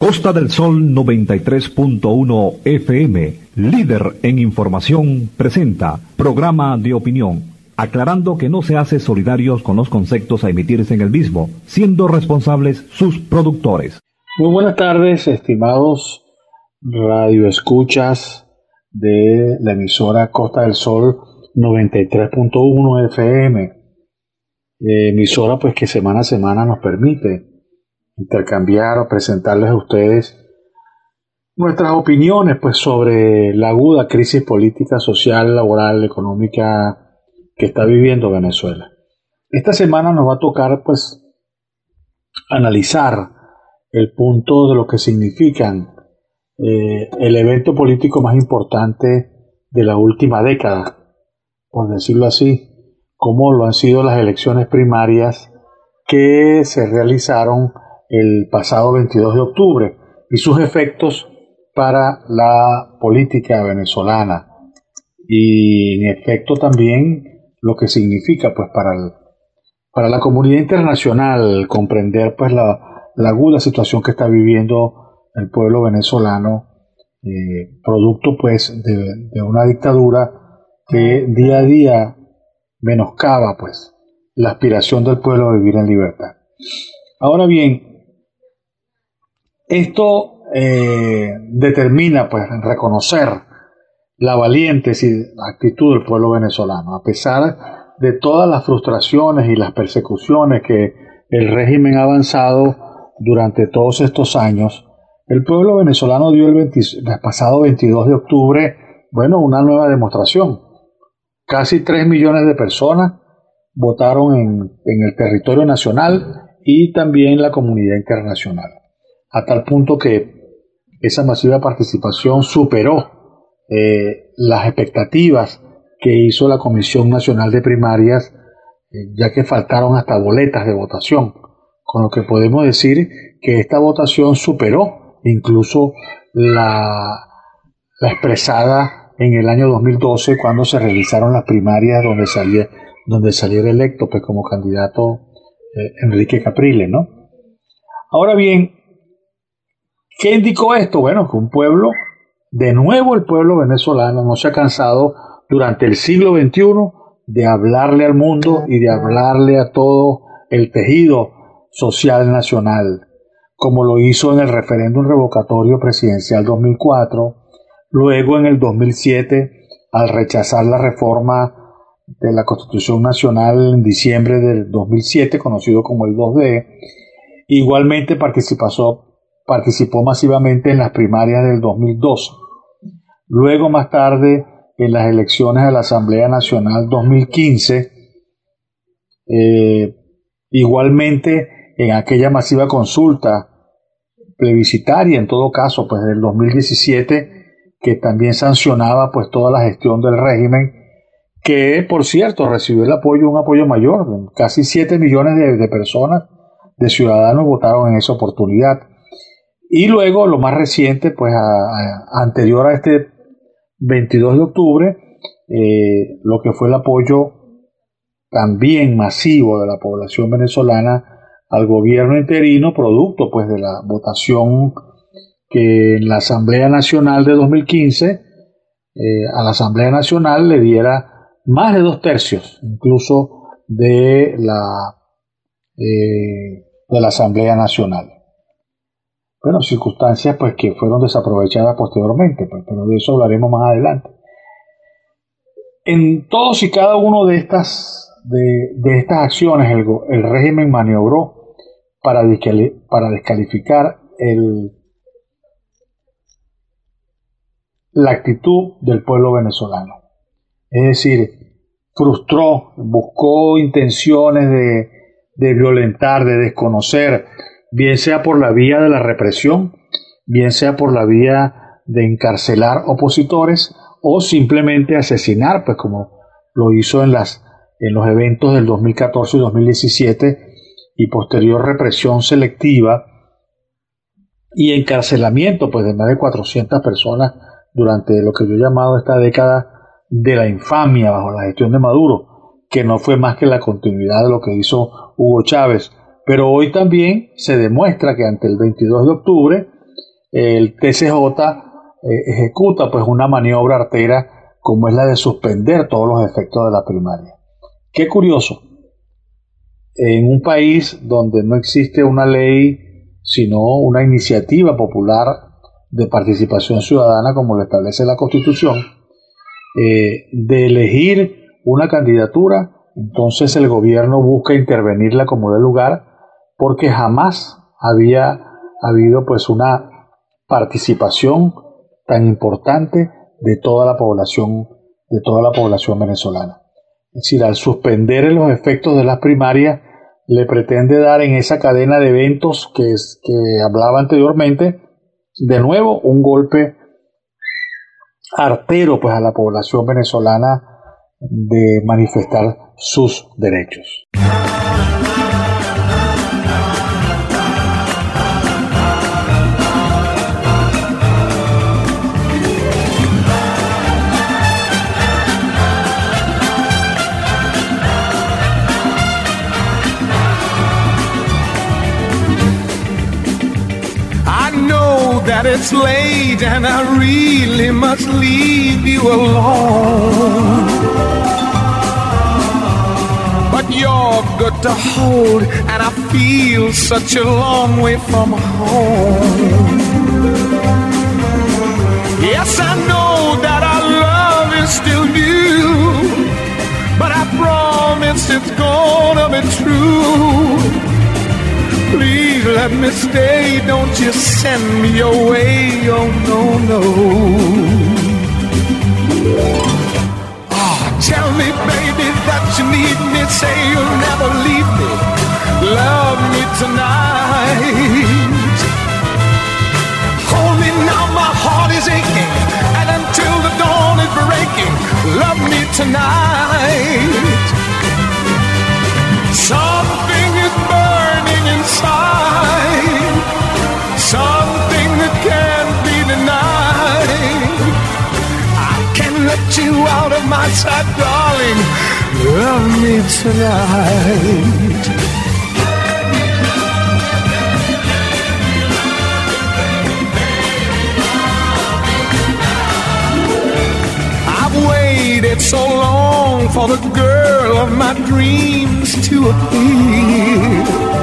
Costa del Sol 93.1 FM, líder en información, presenta programa de opinión, aclarando que no se hace solidarios con los conceptos a emitirse en el mismo, siendo responsables sus productores. Muy buenas tardes, estimados radioescuchas de la emisora Costa del Sol 93.1 FM, emisora pues que semana a semana nos permite intercambiar o presentarles a ustedes nuestras opiniones pues sobre la aguda crisis política, social, laboral, económica que está viviendo Venezuela. Esta semana nos va a tocar pues analizar el punto de lo que significan el evento político más importante de la última década, por decirlo así, como lo han sido las elecciones primarias que se realizaron el pasado 22 de octubre y sus efectos para la política venezolana y en efecto también lo que significa pues para la comunidad internacional comprender pues la aguda situación que está viviendo el pueblo venezolano, producto pues de una dictadura que día a día menoscaba pues la aspiración del pueblo a vivir en libertad. Ahora bien, esto determina pues reconocer la valiente actitud del pueblo venezolano, a pesar de todas las frustraciones y las persecuciones que el régimen ha avanzado durante todos estos años. El pueblo venezolano dio el pasado 22 de octubre, una nueva demostración. Casi 3 millones de personas votaron en el territorio nacional y también en la comunidad internacional, a tal punto que esa masiva participación superó las expectativas que hizo la Comisión Nacional de Primarias, ya que faltaron hasta boletas de votación, con lo que podemos decir que esta votación superó incluso la expresada en el año 2012 cuando se realizaron las primarias donde saliera electo pues como candidato Enrique Capriles, ¿no? Ahora bien, ¿qué indicó esto? Bueno, que un pueblo, de nuevo el pueblo venezolano no se ha cansado durante el siglo XXI de hablarle al mundo y de hablarle a todo el tejido social nacional, como lo hizo en el referéndum revocatorio presidencial 2004, luego en el 2007 al rechazar la reforma de la Constitución Nacional en diciembre del 2007, conocido como el 2D, igualmente participó masivamente en las primarias del 2012. Luego, más tarde, en las elecciones de la Asamblea Nacional 2015, igualmente en aquella masiva consulta plebiscitaria, en todo caso, pues del 2017, que también sancionaba pues toda la gestión del régimen, que por cierto recibió un apoyo mayor, casi 7 millones de personas, de ciudadanos votaron en esa oportunidad. Y luego, lo más reciente, pues anterior a este 22 de octubre, lo que fue el apoyo también masivo de la población venezolana al gobierno interino, producto pues de la votación que en la Asamblea Nacional de 2015, a la Asamblea Nacional le diera más de 2/3, incluso de la Asamblea Nacional. Bueno, circunstancias pues que fueron desaprovechadas posteriormente, pues, pero de eso hablaremos más adelante. En todos y cada uno de estas acciones el régimen maniobró para descalificar la actitud del pueblo venezolano. Es decir, buscó intenciones de violentar, de desconocer, bien sea por la vía de la represión, bien sea por la vía de encarcelar opositores o simplemente asesinar, pues como lo hizo en los eventos del 2014 y 2017 y posterior represión selectiva y encarcelamiento pues de más de 400 personas durante lo que yo he llamado esta década de la infamia bajo la gestión de Maduro, que no fue más que la continuidad de lo que hizo Hugo Chávez. Pero hoy también se demuestra que ante el 22 de octubre el TCJ ejecuta pues una maniobra artera como es la de suspender todos los efectos de la primaria. Qué curioso, en un país donde no existe una ley, sino una iniciativa popular de participación ciudadana como lo establece la Constitución, de elegir una candidatura, entonces el gobierno busca intervenirla como de lugar, porque jamás había habido pues una participación tan importante de toda la población venezolana. Es decir, al suspender los efectos de las primarias, le pretende dar en esa cadena de eventos que hablaba anteriormente, de nuevo un golpe artero pues a la población venezolana de manifestar sus derechos. That it's late and I really must leave you alone, but you're good to hold and I feel such a long way from home. Yes, I know that our love is still new, but I promise it's gonna be true. Please let me stay, don't you send me away, oh no, no. Oh, tell me, baby, that you need me, say you'll never leave me, love me tonight. Hold me now, my heart is aching, and until the dawn is breaking, love me tonight. Something is burning inside, something that can't be denied. I can't let you out of my sight, darling. Love me tonight. I've waited so long for the girl of my dreams to appear,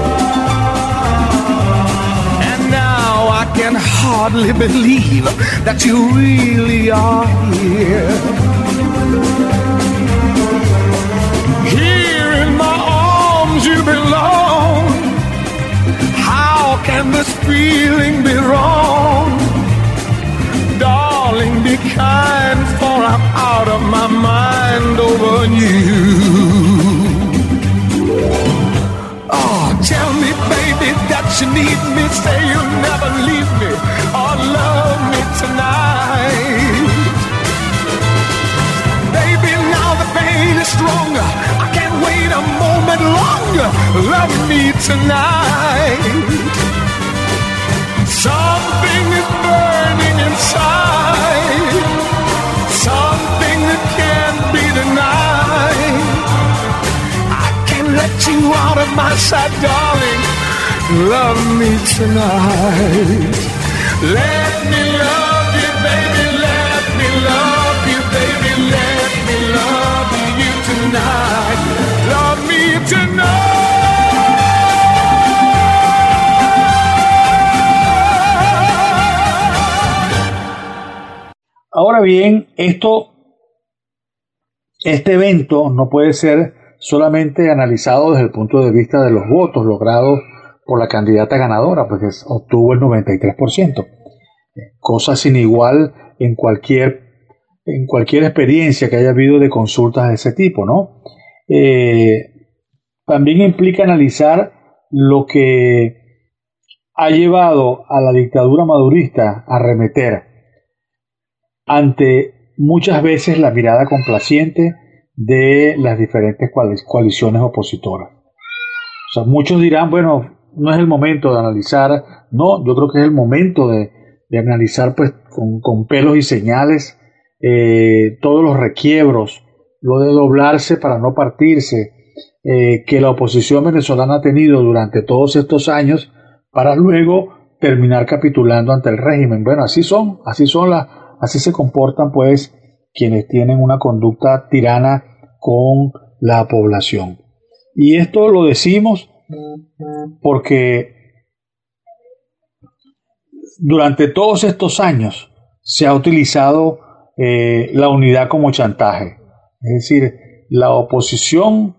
and now I can hardly believe that you really are here. Here in my arms you belong. How can this feeling be wrong? Darling, be kind, for I'm out of my mind over you. Oh, tell me, baby, that you need me, say you'll never leave me or love me tonight. Baby, now the pain is stronger, I can't wait a moment longer. Love me tonight. Something is burning inside, something that can't be denied. I can't let you out of my sight, darling. Love me tonight. Let me love you, baby. Let me love you, baby. Let me love you tonight. Love me tonight. Ahora bien, este evento no puede ser solamente analizado desde el punto de vista de los votos logrados por la candidata ganadora, porque obtuvo el 93%, cosa sin igual en cualquier experiencia que haya habido de consultas de ese tipo, ¿no? También implica analizar lo que ha llevado a la dictadura madurista a arremeter ante muchas veces la mirada complaciente de las diferentes coaliciones opositoras. O sea, muchos dirán, bueno, no es el momento de analizar. No, yo creo que es el momento de analizar pues con pelos y señales todos los requiebros, lo de doblarse para no partirse, que la oposición venezolana ha tenido durante todos estos años, para luego terminar capitulando ante el régimen. Bueno, así se comportan pues quienes tienen una conducta tirana con la población. Y esto lo decimos porque durante todos estos años se ha utilizado la unidad como chantaje. Es decir, la oposición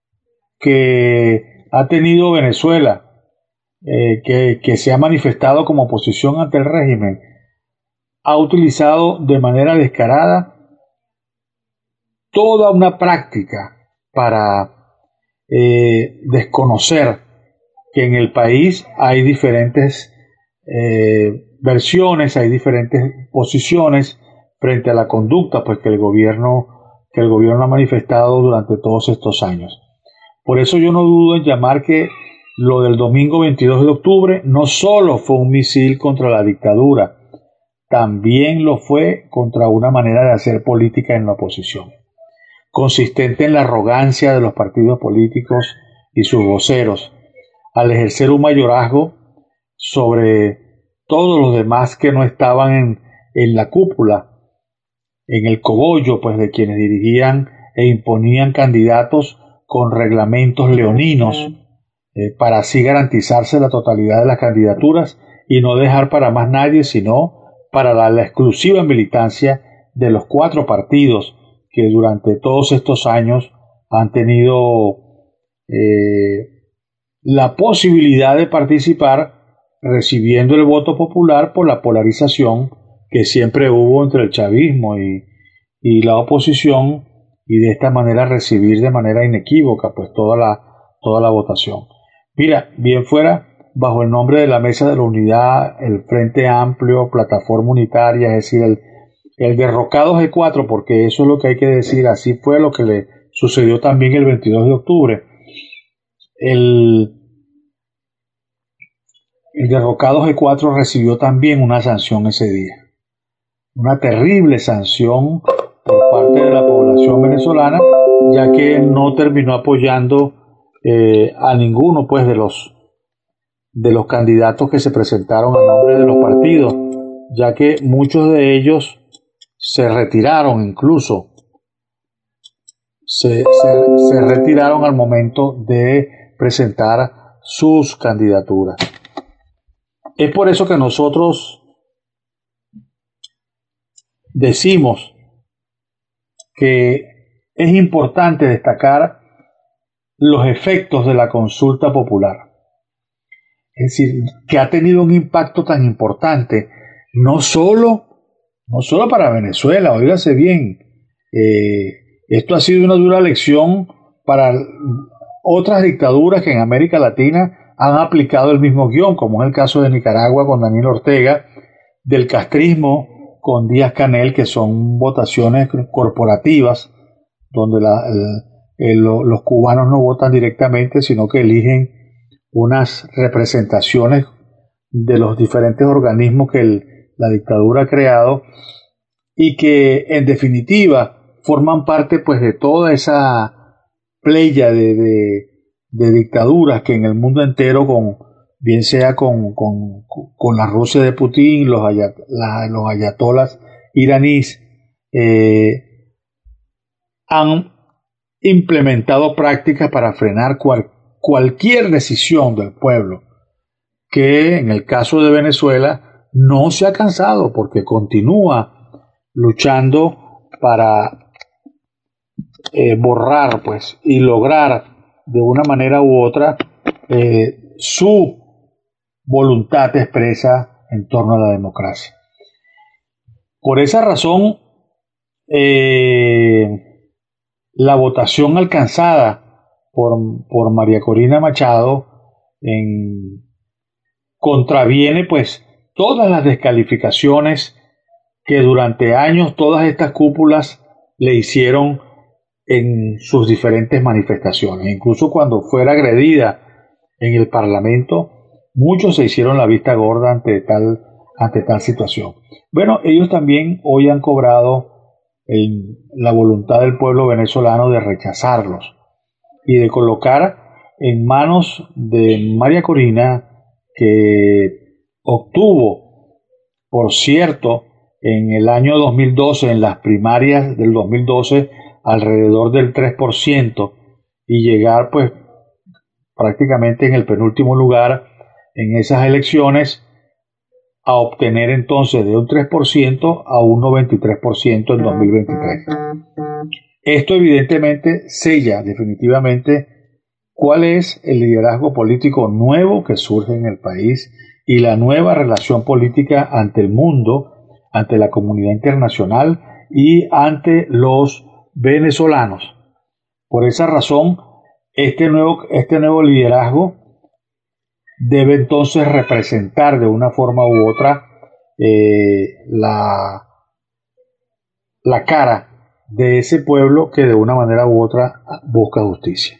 que ha tenido Venezuela, que se ha manifestado como oposición ante el régimen, ha utilizado de manera descarada toda una práctica para desconocer que en el país hay diferentes versiones, hay diferentes posiciones frente a la conducta pues que el gobierno ha manifestado durante todos estos años. Por eso yo no dudo en llamar que lo del domingo 22 de octubre no solo fue un misil contra la dictadura, también lo fue contra una manera de hacer política en la oposición, consistente en la arrogancia de los partidos políticos y sus voceros, al ejercer un mayorazgo sobre todos los demás que no estaban en la cúpula, en el cogollo pues de quienes dirigían e imponían candidatos con reglamentos leoninos, para así garantizarse la totalidad de las candidaturas y no dejar para más nadie, sino para la exclusiva militancia de los 4 partidos que durante todos estos años han tenido la posibilidad de participar recibiendo el voto popular por la polarización que siempre hubo entre el chavismo y la oposición, y de esta manera recibir de manera inequívoca pues toda la votación. Mira, bien fuera bajo el nombre de la Mesa de la Unidad, el Frente Amplio, Plataforma Unitaria, es decir, el derrocado G4, porque eso es lo que hay que decir, así fue lo que le sucedió también el 22 de octubre. El derrocado G4 recibió también una sanción ese día, una terrible sanción por parte de la población venezolana, ya que no terminó apoyando a ninguno pues de los candidatos que se presentaron a nombre de los partidos, ya que muchos de ellos se retiraron, incluso se retiraron al momento de presentar sus candidaturas. Es por eso que nosotros decimos que es importante destacar los efectos de la consulta popular. Es decir, que ha tenido un impacto tan importante, no solo para Venezuela, óigase bien, esto ha sido una dura lección para otras dictaduras que en América Latina han aplicado el mismo guión, como es el caso de Nicaragua con Daniel Ortega, del castrismo con Díaz-Canel, que son votaciones corporativas, donde los cubanos no votan directamente, sino que eligen unas representaciones de los diferentes organismos que la dictadura ha creado, y que en definitiva forman parte pues de toda esa playa de dictaduras que en el mundo entero, bien sea con la Rusia de Putin, los ayatolas iraníes, han implementado prácticas para frenar cualquier decisión del pueblo, que en el caso de Venezuela no se ha cansado, porque continúa luchando para borrar pues y lograr de una manera u otra su voluntad expresa en torno a la democracia. Por esa razón, la votación alcanzada por María Corina Machado contraviene pues todas las descalificaciones que durante años todas estas cúpulas le hicieron en sus diferentes manifestaciones. Incluso cuando fuera agredida en el Parlamento, muchos se hicieron la vista gorda ante tal situación. Bueno, ellos también hoy han cobrado la voluntad del pueblo venezolano de rechazarlos y de colocar en manos de María Corina, que obtuvo, por cierto, en el año 2012, en las primarias del 2012, alrededor del 3% y llegar pues prácticamente en el penúltimo lugar en esas elecciones a obtener entonces de un 3% a un 93% en 2023. Esto evidentemente sella definitivamente cuál es el liderazgo político nuevo que surge en el país y la nueva relación política ante el mundo, ante la comunidad internacional y ante los venezolanos. Por esa razón, este nuevo liderazgo debe entonces representar de una forma u otra la cara de ese pueblo que de una manera u otra busca justicia.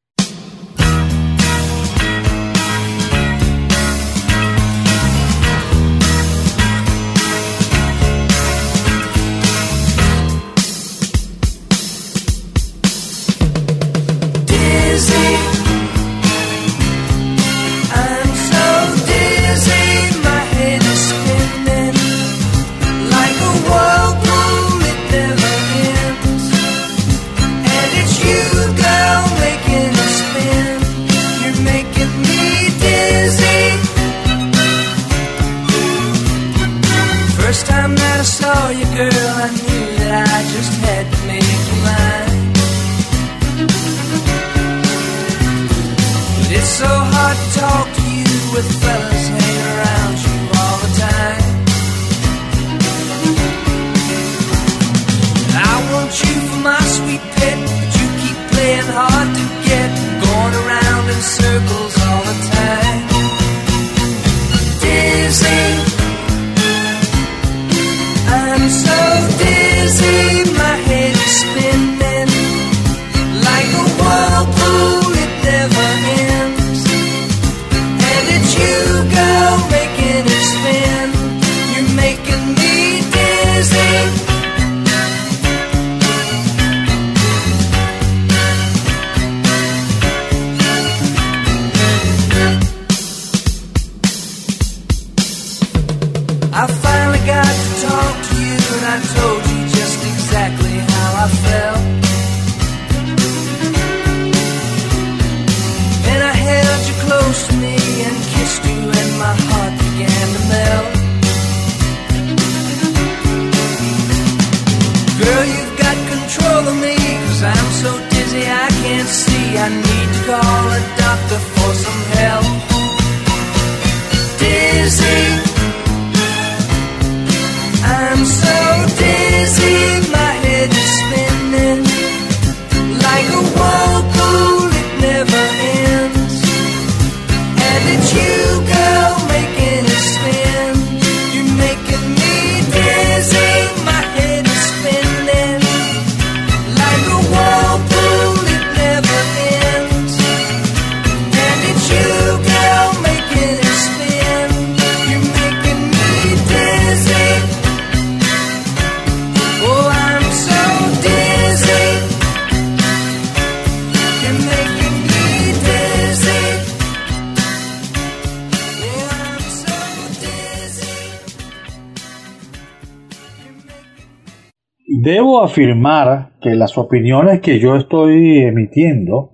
Debo afirmar que las opiniones que yo estoy emitiendo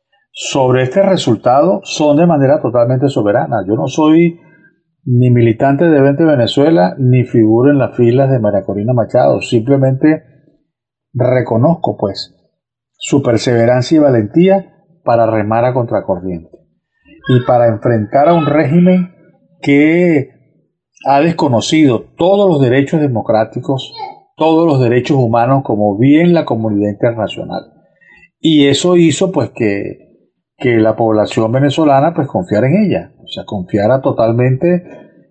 sobre este resultado son de manera totalmente soberana. Yo no soy ni militante de Vente Venezuela ni figuro en las filas de María Corina Machado. Simplemente reconozco pues su perseverancia y valentía para remar a contracorriente y para enfrentar a un régimen que ha desconocido todos los derechos democráticos, todos los derechos humanos, como bien la comunidad internacional. Y eso hizo pues que la población venezolana pues confiara en ella, o sea, confiara totalmente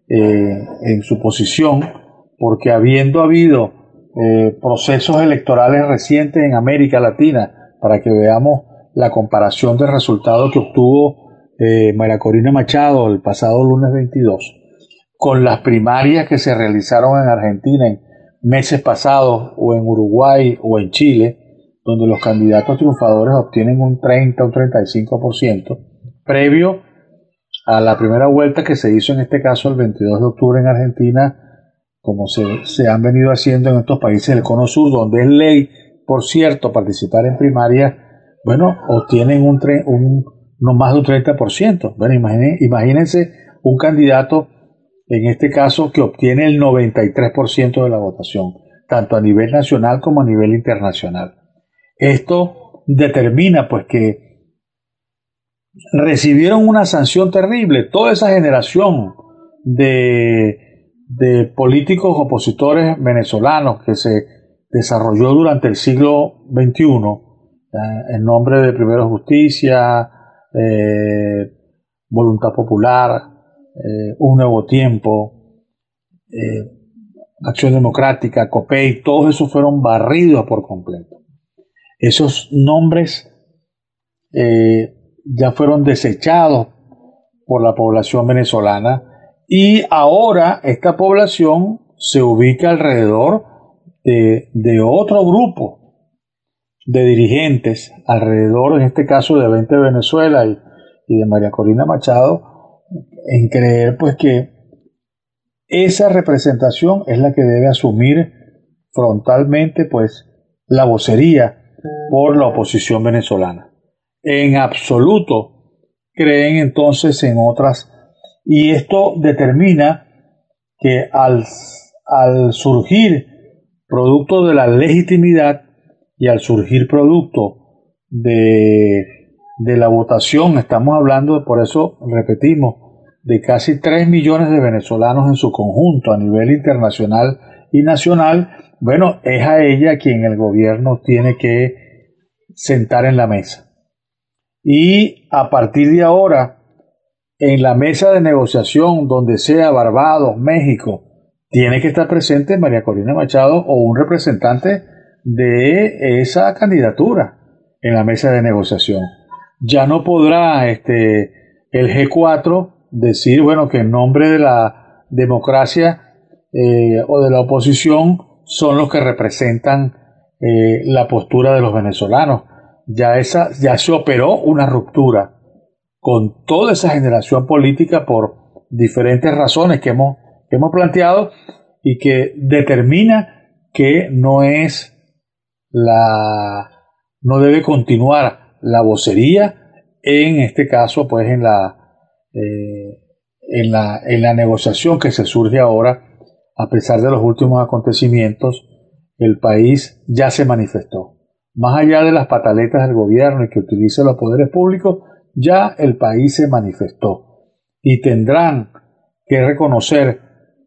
en su posición, porque habiendo habido procesos electorales recientes en América Latina, para que veamos la comparación de resultados que obtuvo María Corina Machado el pasado lunes 22, con las primarias que se realizaron en Argentina en meses pasados, o en Uruguay o en Chile, donde los candidatos triunfadores obtienen un 30 o un 35%, previo a la primera vuelta que se hizo en este caso el 22 de octubre en Argentina, como se han venido haciendo en estos países del Cono Sur, donde es ley, por cierto, participar en primaria, bueno, obtienen no más de un 30%. Bueno, imagínense un candidato, en este caso, que obtiene el 93% de la votación, tanto a nivel nacional como a nivel internacional. Esto determina, pues, que recibieron una sanción terrible. Toda esa generación de políticos opositores venezolanos que se desarrolló durante el siglo XXI, en nombre de primero justicia, voluntad popular, un nuevo tiempo, Acción Democrática, COPEI, todos esos fueron barridos por completo. Esos nombres ya fueron desechados por la población venezolana, y ahora esta población se ubica alrededor de otro grupo de dirigentes, alrededor, en este caso, de 20 Venezuela y de María Corina Machado, en creer pues que esa representación es la que debe asumir frontalmente pues la vocería por la oposición venezolana. En absoluto creen entonces en otras, y esto determina que al surgir producto de la legitimidad y al surgir producto de la votación, estamos hablando, por eso repetimos, de casi 3 millones de venezolanos en su conjunto a nivel internacional y nacional, bueno, es a ella quien el gobierno tiene que sentar en la mesa. Y a partir de ahora, en la mesa de negociación, donde sea Barbados, México, tiene que estar presente María Corina Machado o un representante de esa candidatura en la mesa de negociación. Ya no podrá el G4 decir, bueno, que en nombre de la democracia o de la oposición son los que representan la postura de los venezolanos. Ya se operó una ruptura con toda esa generación política por diferentes razones que hemos planteado, y que determina que no debe continuar la vocería, en este caso pues en la negociación que se surge ahora. A pesar de los últimos acontecimientos, el país ya se manifestó. Más allá de las pataletas del gobierno y que utilice los poderes públicos, ya el país se manifestó, y tendrán que reconocer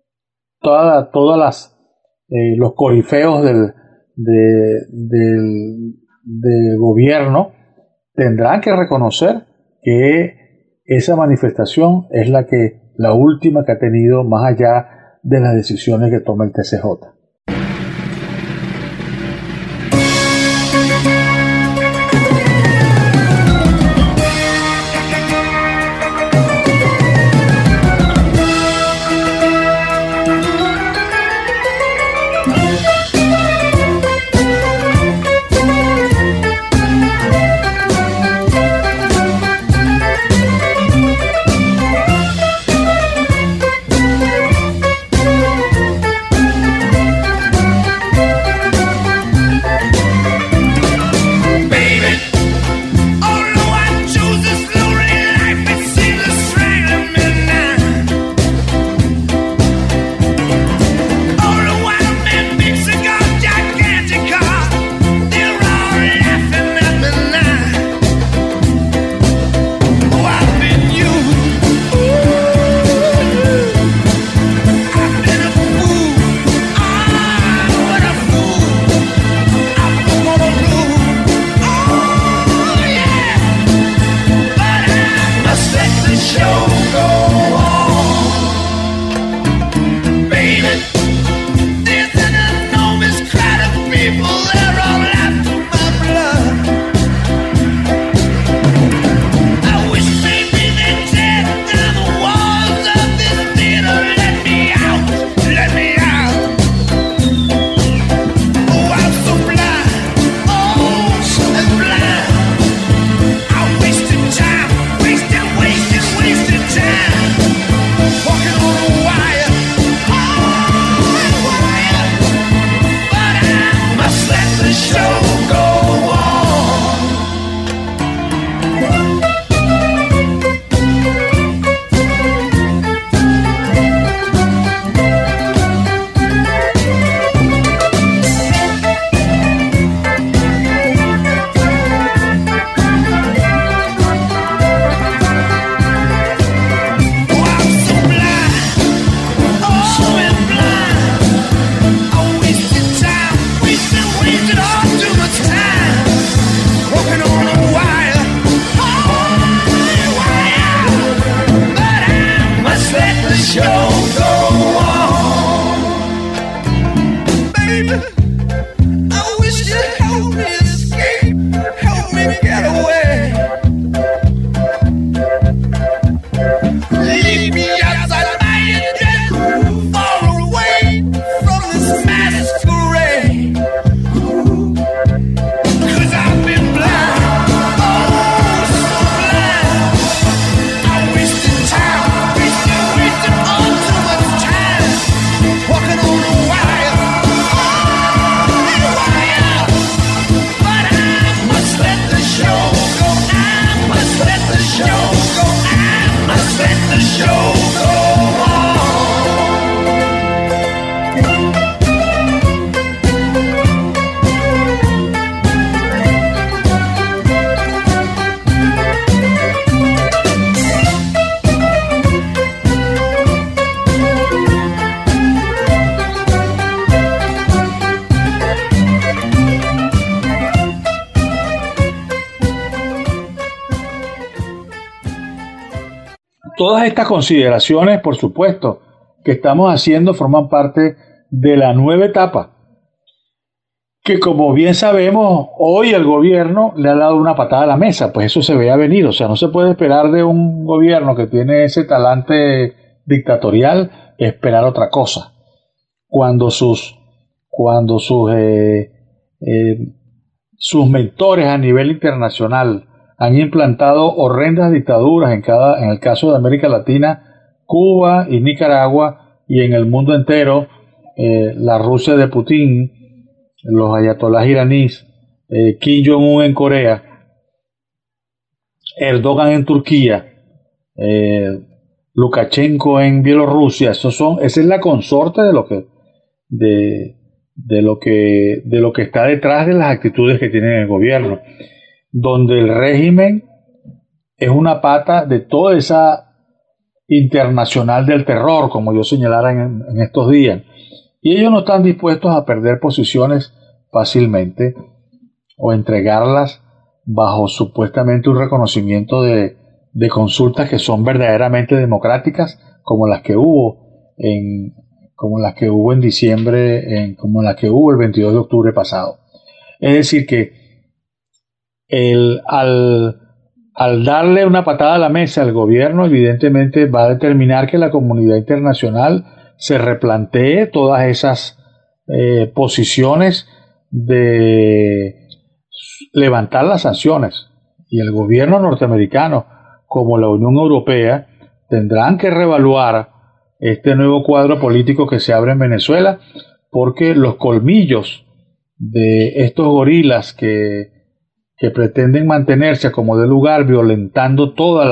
los corifeos del gobierno, tendrán que reconocer que esa manifestación es la última que ha tenido, más allá de las decisiones que toma el TCJ. Todas estas consideraciones, por supuesto, que estamos haciendo forman parte de la nueva etapa, que como bien sabemos, hoy el gobierno le ha dado una patada a la mesa, pues eso se veía venir, o sea, no se puede esperar de un gobierno que tiene ese talante dictatorial esperar otra cosa. Cuando sus mentores a nivel internacional han implantado horrendas dictaduras en el caso de América Latina, Cuba y Nicaragua, y en el mundo entero, la Rusia de Putin, los ayatolás iraníes, Kim Jong-un en Corea, Erdogan en Turquía, Lukashenko en Bielorrusia. Esa es la consorte de lo que está detrás de las actitudes que tiene el gobierno, donde el régimen es una pata de toda esa internacional del terror, como yo señalara en estos días. Y ellos no están dispuestos a perder posiciones fácilmente o entregarlas bajo supuestamente un reconocimiento de consultas que son verdaderamente democráticas, como las que hubo en diciembre, como las que hubo el 22 de octubre pasado. Es decir, que al darle una patada a la mesa al gobierno, evidentemente va a determinar que la comunidad internacional se replantee todas esas posiciones de levantar las sanciones, y el gobierno norteamericano como la Unión Europea tendrán que reevaluar este nuevo cuadro político que se abre en Venezuela, porque los colmillos de estos gorilas que pretenden mantenerse como de lugar, violentando toda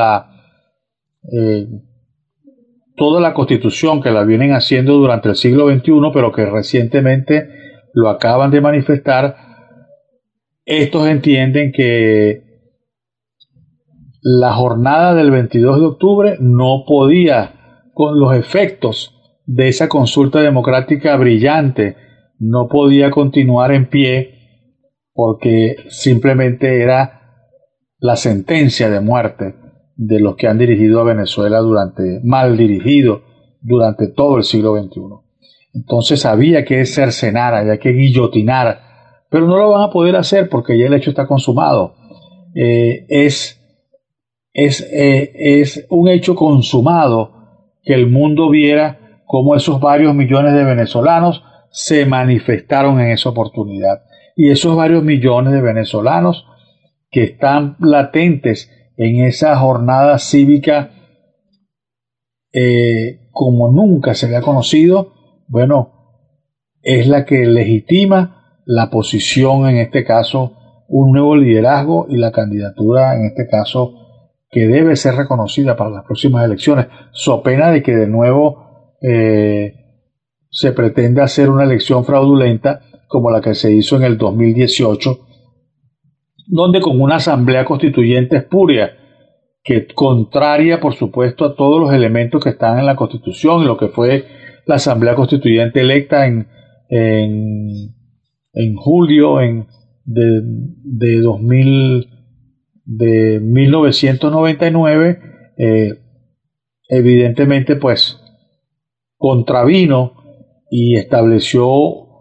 la Constitución, que la vienen haciendo durante el siglo XXI, pero que recientemente lo acaban de manifestar. Estos entienden que la jornada del 22 de octubre no podía, con los efectos de esa consulta democrática brillante, no podía continuar en pie, porque simplemente era la sentencia de muerte de los que han dirigido a Venezuela mal dirigido durante todo el siglo XXI. Entonces había que cercenar, había que guillotinar, pero no lo van a poder hacer porque ya el hecho está consumado. Es un hecho consumado que el mundo viera cómo esos varios millones de venezolanos se manifestaron en esa oportunidad. Y esos varios millones de venezolanos que están latentes en esa jornada cívica como nunca se había conocido, bueno, es la que legitima la posición, en este caso, un nuevo liderazgo, y la candidatura, en este caso, que debe ser reconocida para las próximas elecciones, so pena de que de nuevo se pretenda hacer una elección fraudulenta como la que se hizo en el 2018, donde con una asamblea constituyente espuria, que contraria, por supuesto, a todos los elementos que están en la Constitución, lo que fue la asamblea constituyente electa en julio de 1999, evidentemente pues contravino y estableció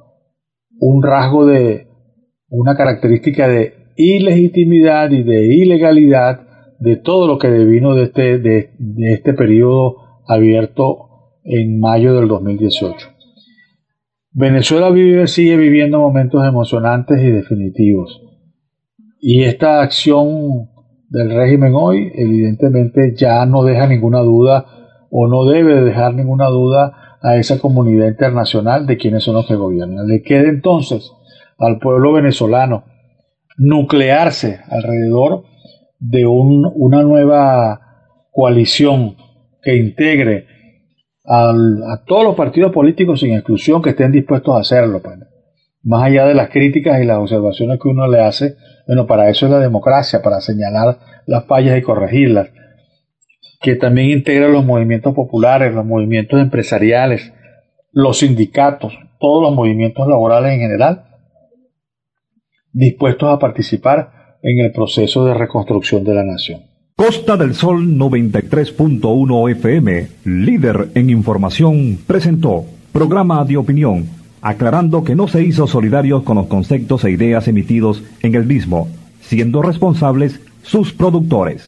una característica de ilegitimidad y de ilegalidad de todo lo que devino de este periodo abierto en mayo del 2018. Venezuela sigue viviendo momentos emocionantes y definitivos, y esta acción del régimen hoy evidentemente ya no deja ninguna duda, o no debe dejar ninguna duda a esa comunidad internacional de quiénes son los que gobiernan. Le queda entonces al pueblo venezolano nuclearse alrededor de una nueva coalición que integre a todos los partidos políticos sin exclusión que estén dispuestos a hacerlo, pues. Más allá de las críticas y las observaciones que uno le hace, bueno, para eso es la democracia, para señalar las fallas y corregirlas, que también integra los movimientos populares, los movimientos empresariales, los sindicatos, todos los movimientos laborales en general, dispuestos a participar en el proceso de reconstrucción de la nación. Costa del Sol 93.1 FM, líder en información, presentó programa de opinión, aclarando que no se hizo solidarios con los conceptos e ideas emitidos en el mismo, siendo responsables sus productores.